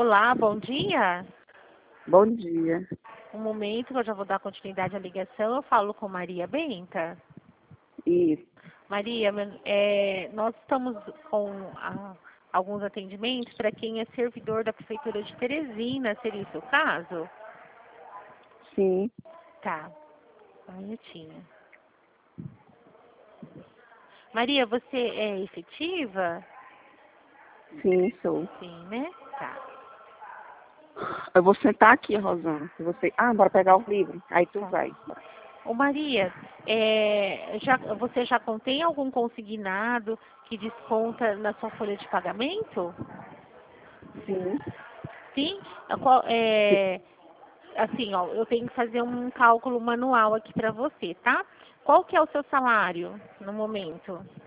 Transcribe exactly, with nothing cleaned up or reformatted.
Olá, bom dia. Bom dia. Um momento que eu já vou dar continuidade à ligação. Eu falo com Maria Benta. Isso. Maria, meu- é, nós estamos com ah, alguns atendimentos para quem é servidor da Prefeitura de Teresina. Seria o seu caso? Sim, Tá, um minutinho. Maria, você é efetiva? sim, sou. Sim, né? Tá. Eu vou sentar aqui, Rosana. Se você... Ah, bora pegar o livro. Aí tu Tá. vai. Ô Maria, é, já, você já contém algum consignado que desconta na sua folha de pagamento? Sim. Sim? A qual- é, assim, ó, eu tenho que fazer um cálculo manual aqui para você, tá? Qual que é o seu salário no momento?